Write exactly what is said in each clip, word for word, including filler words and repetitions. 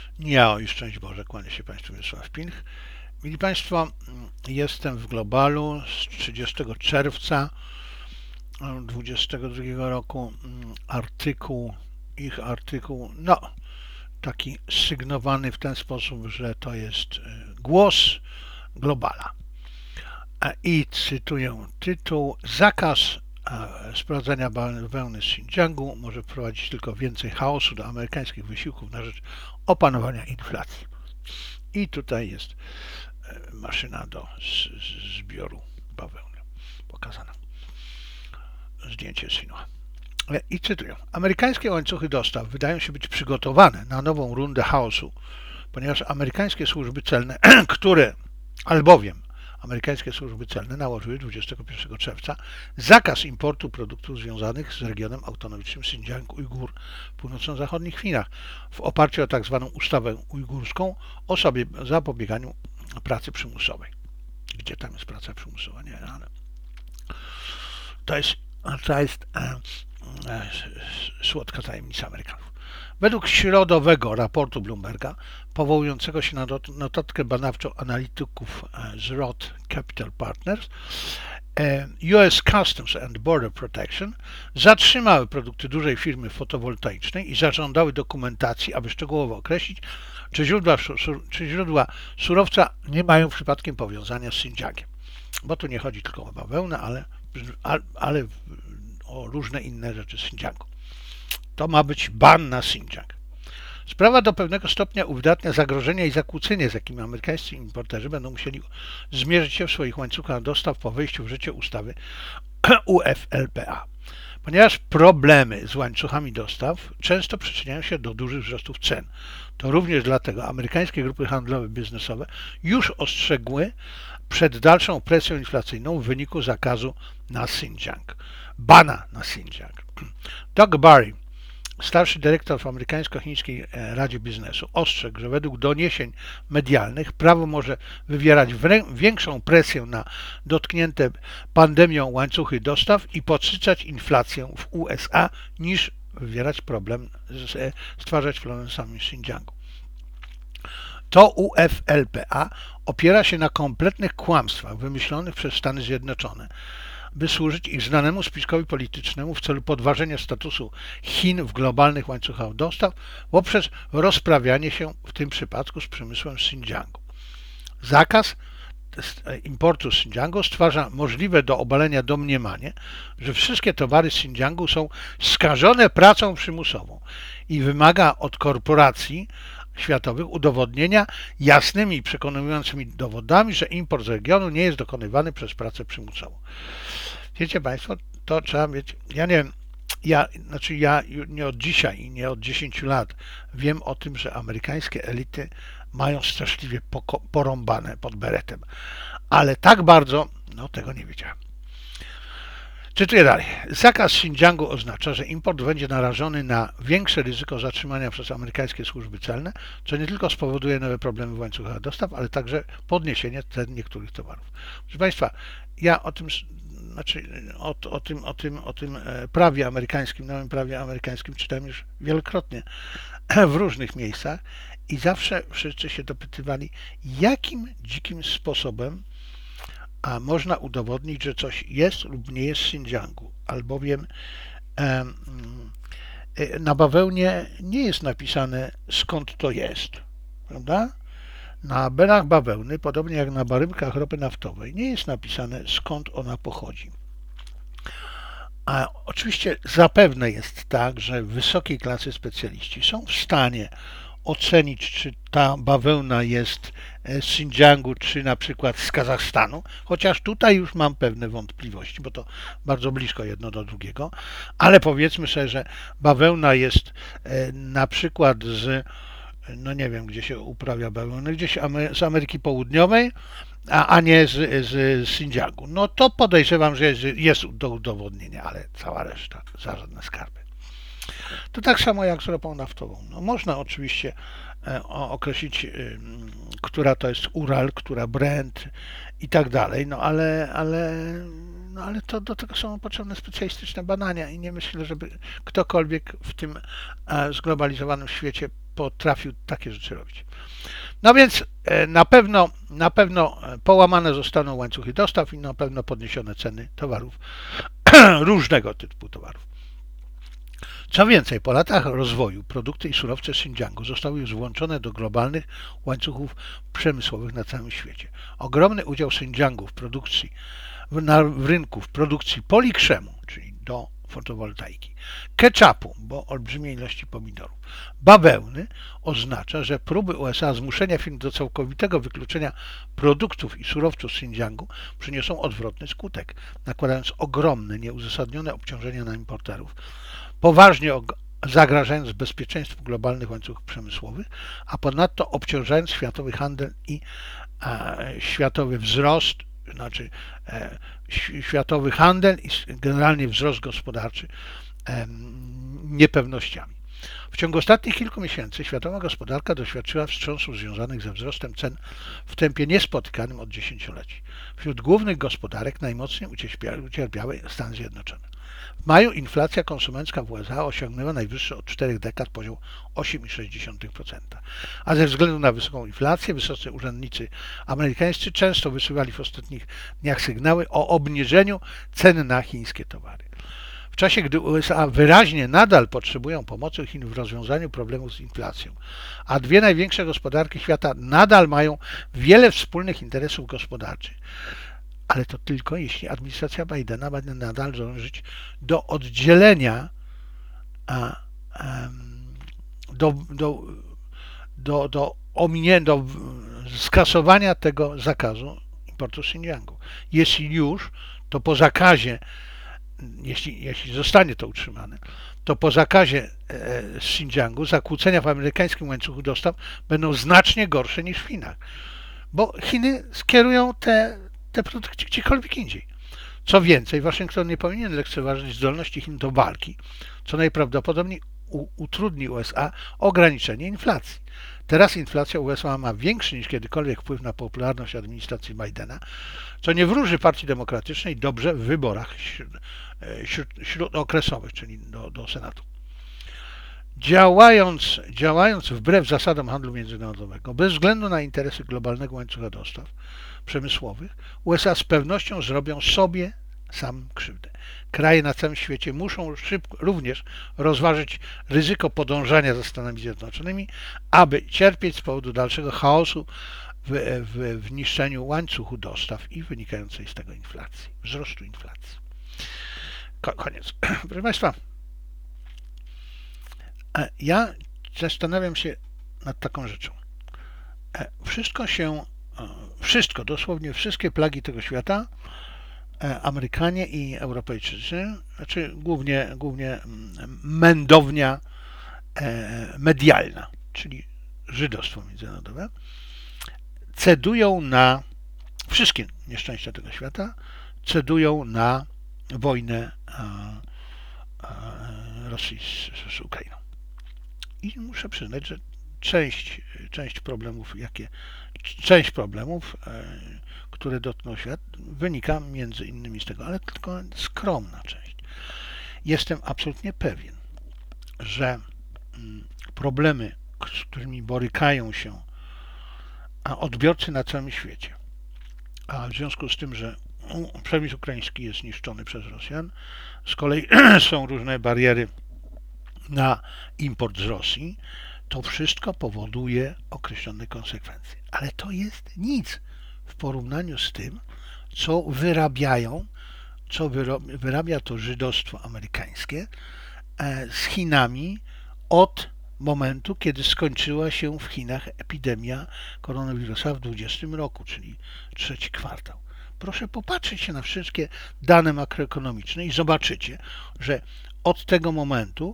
Ja, i szczęść Boże, kłania się Państwu Wiesław Pilch. Mili Państwo, jestem w Globalu z trzydziestego czerwca dwudziestego drugiego roku. Artykuł, ich artykuł, no, taki sygnowany w ten sposób, że to jest głos Globala. I cytuję tytuł: Zakaz sprowadzania bawełny z Xinjiangu może wprowadzić tylko więcej chaosu do amerykańskich wysiłków na rzecz opanowania inflacji. I tutaj jest maszyna do zbioru bawełny pokazana. Zdjęcie Sinua. I cytuję: Amerykańskie łańcuchy dostaw wydają się być przygotowane na nową rundę chaosu, ponieważ amerykańskie służby celne, które albowiem amerykańskie służby celne nałożyły dwudziestego pierwszego czerwca zakaz importu produktów związanych z regionem autonomicznym Xinjiang Ujgur w północno-zachodnich Chinach w oparciu o tzw. ustawę ujgurską o sobie zapobieganiu pracy przymusowej. Gdzie tam jest praca przymusowa? Nie, ale to jest, to jest e, e, słodka tajemnica Amerykanów. Według środowego raportu Bloomberga, powołującego się na notatkę badawczą analityków z Roth Capital Partners, U S Customs and Border Protection zatrzymały produkty dużej firmy fotowoltaicznej i zażądały dokumentacji, aby szczegółowo określić, czy źródła, czy źródła surowca nie mają przypadkiem powiązania z Xinjiangiem. Bo tu nie chodzi tylko o bawełnę, ale, ale o różne inne rzeczy z Xinjiangu. To ma być ban na Xinjiang. Sprawa do pewnego stopnia uwydatnia zagrożenia i zakłócenie, z jakimi amerykańscy importerzy będą musieli zmierzyć się w swoich łańcuchach dostaw po wejściu w życie ustawy U F L P A. Ponieważ problemy z łańcuchami dostaw często przyczyniają się do dużych wzrostów cen. To również dlatego amerykańskie grupy handlowe biznesowe już ostrzegły przed dalszą presją inflacyjną w wyniku zakazu na Xinjiang. Bana na Xinjiang. Doug Barry, starszy dyrektor w amerykańsko-chińskiej Radzie Biznesu, ostrzegł, że według doniesień medialnych prawo może wywierać większą presję na dotknięte pandemią łańcuchy dostaw i podsycać inflację w U S A niż wywierać problem, stwarzać problem w samym Xinjiangu. To U F L P A opiera się na kompletnych kłamstwach wymyślonych przez Stany Zjednoczone, by służyć ich znanemu spiskowi politycznemu w celu podważenia statusu Chin w globalnych łańcuchach dostaw poprzez rozprawianie się w tym przypadku z przemysłem z Xinjiangu. Zakaz importu z Xinjiangu stwarza możliwe do obalenia domniemanie, że wszystkie towary z Xinjiangu są skażone pracą przymusową i wymaga od korporacji światowych udowodnienia jasnymi i przekonującymi dowodami, że import z regionu nie jest dokonywany przez pracę przymusową. Wiecie Państwo, to trzeba mieć, ja nie wiem, ja, znaczy ja nie od dzisiaj i nie od dziesięciu lat wiem o tym, że amerykańskie elity mają straszliwie porąbane pod beretem, ale tak bardzo, no tego nie wiedziałem. Czytuję dalej. Zakaz Xinjiangu oznacza, że import będzie narażony na większe ryzyko zatrzymania przez amerykańskie służby celne, co nie tylko spowoduje nowe problemy w łańcuchach dostaw, ale także podniesienie cen niektórych towarów. Proszę Państwa, ja o tym, znaczy o, o, tym, o, tym, o tym prawie amerykańskim, nowym prawie amerykańskim czytałem już wielokrotnie w różnych miejscach i zawsze wszyscy się dopytywali, jakim dzikim sposobem a można udowodnić, że coś jest lub nie jest w Xinjiangu, albowiem e, na bawełnie nie jest napisane, skąd to jest, prawda? Na belach bawełny, podobnie jak na baryłkach ropy naftowej, nie jest napisane, skąd ona pochodzi. A oczywiście zapewne jest tak, że wysokiej klasy specjaliści są w stanie ocenić, czy ta bawełna jest z Xinjiangu, czy na przykład z Kazachstanu, chociaż tutaj już mam pewne wątpliwości, bo to bardzo blisko jedno do drugiego, ale powiedzmy sobie, że bawełna jest na przykład z, no nie wiem, gdzie się uprawia bawełnę, gdzieś z Ameryki Południowej, a, a nie z, z, z Xinjiangu. No to podejrzewam, że jest, jest do udowodnienia, ale cała reszta za żadne skarby. To tak samo jak z ropą naftową. No, można oczywiście e, określić, e, która to jest Ural, która Brent i tak dalej, no ale, ale, no, ale to do tego są potrzebne specjalistyczne badania i nie myślę, żeby ktokolwiek w tym e, zglobalizowanym świecie potrafił takie rzeczy robić. No więc na pewno, na pewno połamane zostaną łańcuchy dostaw i na pewno podniesione ceny towarów, różnego typu towarów. Co więcej, po latach rozwoju produkty i surowce Xinjiangu zostały już włączone do globalnych łańcuchów przemysłowych na całym świecie. Ogromny udział Xinjiangu w produkcji, w, na, w rynku w produkcji polikrzemu, czyli do fotowoltaiki, ketchupu, bo olbrzymie ilości pomidorów, bawełny oznacza, że próby U S A zmuszenia firm do całkowitego wykluczenia produktów i surowców z Xinjiangu przyniosą odwrotny skutek, nakładając ogromne, nieuzasadnione obciążenia na importerów, poważnie zagrażając bezpieczeństwu globalnych łańcuchów przemysłowych, a ponadto obciążając światowy handel i e, światowy wzrost, znaczy e, światowy handel i generalnie wzrost gospodarczy e, niepewnościami. W ciągu ostatnich kilku miesięcy światowa gospodarka doświadczyła wstrząsów związanych ze wzrostem cen w tempie niespotykanym od dziesięcioleci. Wśród głównych gospodarek najmocniej ucierpiały Stany Zjednoczone. W maju inflacja konsumencka w U S A osiągnęła najwyższy od czterech dekad poziom osiem przecinek sześć procent. A ze względu na wysoką inflację wysocy urzędnicy amerykańscy często wysyłali w ostatnich dniach sygnały o obniżeniu cen na chińskie towary. W czasie, gdy U S A wyraźnie nadal potrzebują pomocy Chin w rozwiązaniu problemów z inflacją, a dwie największe gospodarki świata nadal mają wiele wspólnych interesów gospodarczych, ale to tylko jeśli administracja Bidena będzie nadal dążyć do oddzielenia, a, um, do, do, do, do, ominie, do skasowania tego zakazu importu z Xinjiangu. Jeśli już, to po zakazie, jeśli, jeśli zostanie to utrzymane, to po zakazie e, z Xinjiangu zakłócenia w amerykańskim łańcuchu dostaw będą znacznie gorsze niż w Chinach, bo Chiny skierują te te produkty gdziekolwiek indziej. Co więcej, Waszyngton nie powinien lekceważyć zdolności Chin do walki, co najprawdopodobniej u, utrudni U S A ograniczenie inflacji. Teraz inflacja U S A ma większy niż kiedykolwiek wpływ na popularność administracji Bidena, co nie wróży Partii Demokratycznej dobrze w wyborach śród, śródokresowych, czyli do, do Senatu. Działając, działając wbrew zasadom handlu międzynarodowego, bez względu na interesy globalnego łańcucha dostaw przemysłowych, U S A z pewnością zrobią sobie sam krzywdę. Kraje na całym świecie muszą szybko również rozważyć ryzyko podążania za Stanami Zjednoczonymi, aby cierpieć z powodu dalszego chaosu w, w, w niszczeniu łańcuchu dostaw i wynikającej z tego inflacji, wzrostu inflacji. Koniec. Proszę Państwa, ja zastanawiam się nad taką rzeczą. Wszystko się, wszystko, dosłownie wszystkie plagi tego świata, Amerykanie i Europejczycy, znaczy głównie, głównie mędownia medialna, czyli żydostwo międzynarodowe, cedują na wszystkie nieszczęścia tego świata, cedują na wojnę Rosji z, z Ukrainą. I muszę przyznać, że część, część problemów, jakie, część problemów, e, które dotkną świat, wynika między innymi z tego, ale tylko skromna część. Jestem absolutnie pewien, że mm, problemy, z którymi borykają się odbiorcy na całym świecie, a w związku z tym, że przemysł ukraiński jest niszczony przez Rosjan, z kolei są różne bariery na import z Rosji, to wszystko powoduje określone konsekwencje. Ale to jest nic w porównaniu z tym, co wyrabiają, co wyrabia to żydostwo amerykańskie z Chinami od momentu, kiedy skończyła się w Chinach epidemia koronawirusa w dwudziestym roku, czyli trzeci kwartał. Proszę popatrzeć się na wszystkie dane makroekonomiczne i zobaczycie, że od tego momentu,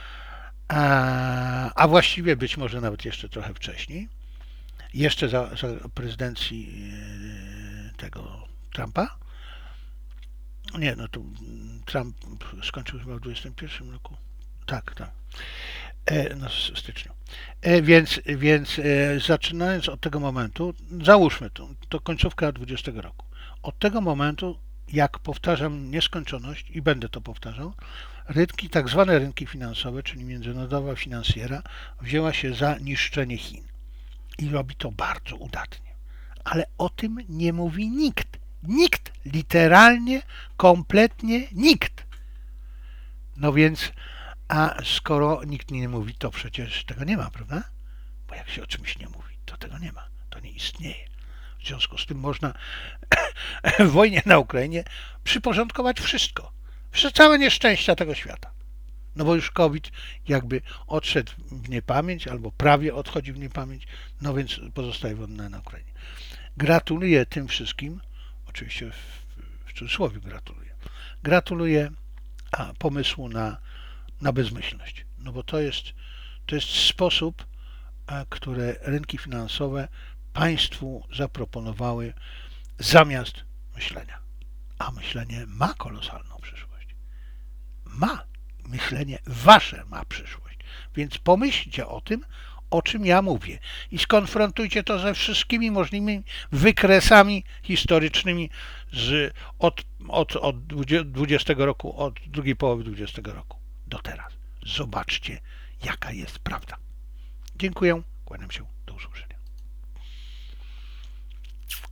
a, a właściwie być może nawet jeszcze trochę wcześniej, jeszcze za, za prezydencji tego Trumpa, nie, no to Trump skończył chyba w dwudziestym pierwszym roku, tak, tak, e, no w styczniu, e, więc, więc e, zaczynając od tego momentu, załóżmy to, to końcówka dwudziestego roku. Od tego momentu, jak powtarzam nieskończoność i będę to powtarzał, rynki, tak zwane rynki finansowe, czyli międzynarodowa finansjera, wzięła się za niszczenie Chin i robi to bardzo udatnie. Ale o tym nie mówi nikt. Nikt, literalnie, kompletnie nikt. No więc, a skoro nikt nie mówi, to przecież tego nie ma, prawda? Bo jak się o czymś nie mówi, to tego nie ma, to nie istnieje. W związku z tym można w wojnie na Ukrainie przyporządkować wszystko. Całe nieszczęścia tego świata. No bo już COVID jakby odszedł w niepamięć, albo prawie odchodzi w niepamięć, no więc pozostaje wojna na Ukrainie. Gratuluję tym wszystkim, oczywiście w, w cudzysłowie gratuluję, gratuluję a, pomysłu na, na bezmyślność. No bo to jest, to jest sposób, a, który rynki finansowe państwu zaproponowały zamiast myślenia. A myślenie ma kolosalną przyszłość. Ma. Myślenie wasze ma przyszłość. Więc pomyślcie o tym, o czym ja mówię i skonfrontujcie to ze wszystkimi możliwymi wykresami historycznymi z, od, od, od dwudziestego roku, od drugiej połowy dwudziestego roku do teraz. Zobaczcie, jaka jest prawda. Dziękuję, kłaniam się.